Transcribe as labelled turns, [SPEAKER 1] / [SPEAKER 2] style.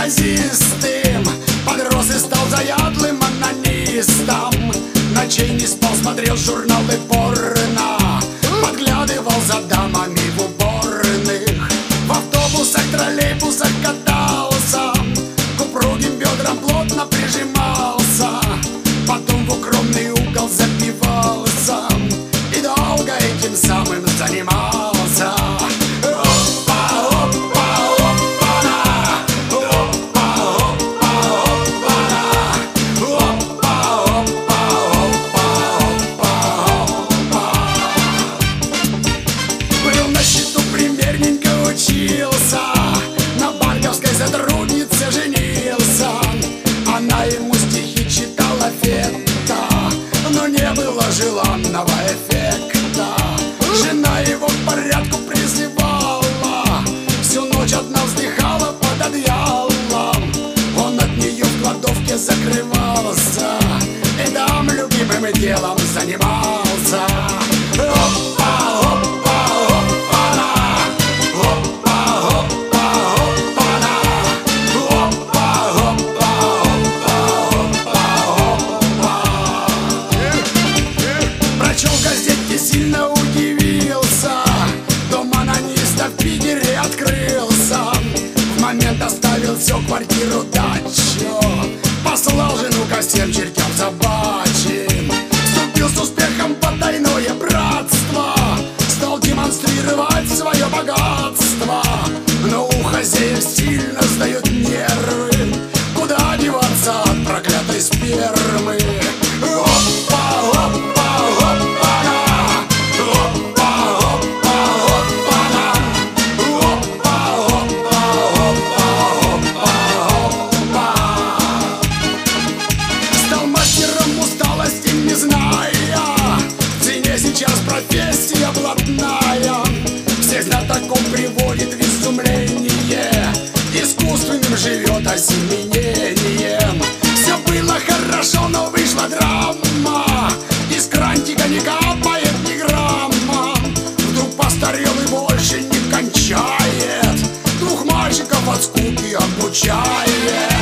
[SPEAKER 1] неказистым, подрос и стал заядлым анонистом. Ночей не спал, смотрел журналы порно, подглядывал за дамами в уборных. В автобусах, троллейбусах катался, к упругим бедрам плотно прижимался. Потом в укромный угол запивался и долго этим самым занимался. Учился, на банковской сотруднице женился. Она ему стихи читала фетта, но не было желанного эффекта. Жена его к порядку призывала, всю ночь одна вздыхала под одеялом. Он от нее в кладовке закрывался и там любимым делом занимался. Сильно удивился, дом анониста в Питере открылся. В момент оставил все, квартиру, дачу, послал жену ко всем чертям собачьим. Вступил с успехом в потайное братство, стал демонстрировать свое богатство. Но у хозяев сильно сдают нервы, куда деваться от проклятой спермы. Сейчас профессия блатная всех знатоков приводит в изумление, искусственным живет осеменением. Все было хорошо, но вышла драма, из крантика не капает ни грамма. Вдруг постарел и больше не кончает, двух мальчиков от скуки обучает.